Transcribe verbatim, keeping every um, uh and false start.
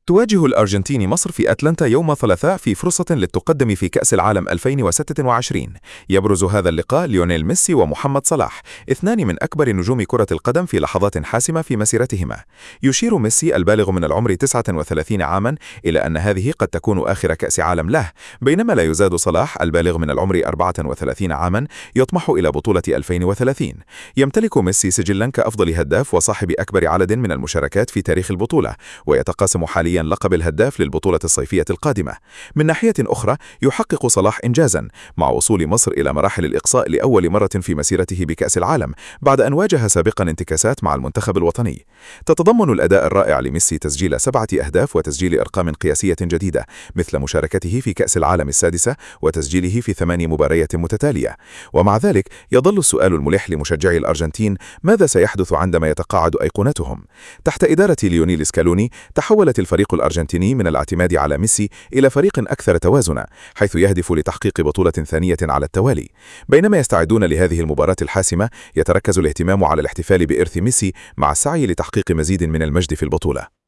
تواجه الأرجنتين مصر في أتلانتا يوم الثلاثاء في فرصة للتقدم في كأس العالم ألفين وستة وعشرين. يبرز هذا اللقاء ليونيل ميسي ومحمد صلاح، اثنان من أكبر نجوم كرة القدم في لحظات حاسمة في مسيرتهما. يشير ميسي البالغ من العمر تسعة وثلاثين عاما إلى أن هذه قد تكون آخر كأس عالم له، بينما لا يزاد صلاح البالغ من العمر أربعة وثلاثين عاما يطمح إلى بطولة ألفين وثلاثين. يمتلك ميسي سجلا كأفضل هداف وصاحب أكبر عدد من المشاركات في تاريخ البطولة، ويتقاسم حاليا لقب الهداف للبطولة الصيفية القادمة. من ناحية أخرى يحقق صلاح إنجازا مع وصول مصر إلى مراحل الإقصاء لأول مرة في مسيرته بكأس العالم، بعد أن واجه سابقا انتكاسات مع المنتخب الوطني. تتضمن الأداء الرائع لميسي تسجيل سبعة أهداف وتسجيل أرقام قياسية جديدة، مثل مشاركته في كأس العالم السادسة وتسجيله في ثمان مباريات متتالية. ومع ذلك يظل السؤال الملح لمشجعي الأرجنتين: ماذا سيحدث عندما يتقاعد أيقونتهم؟ تحت إدارة ليونيل سكالوني تحولت الفريق الأرجنتيني من الاعتماد على ميسي إلى فريق أكثر توازنا، حيث يهدف لتحقيق بطولة ثانية على التوالي. بينما يستعدون لهذه المباراة الحاسمة، يتركز الاهتمام على الاحتفال بإرث ميسي مع السعي لتحقيق مزيد من المجد في البطولة.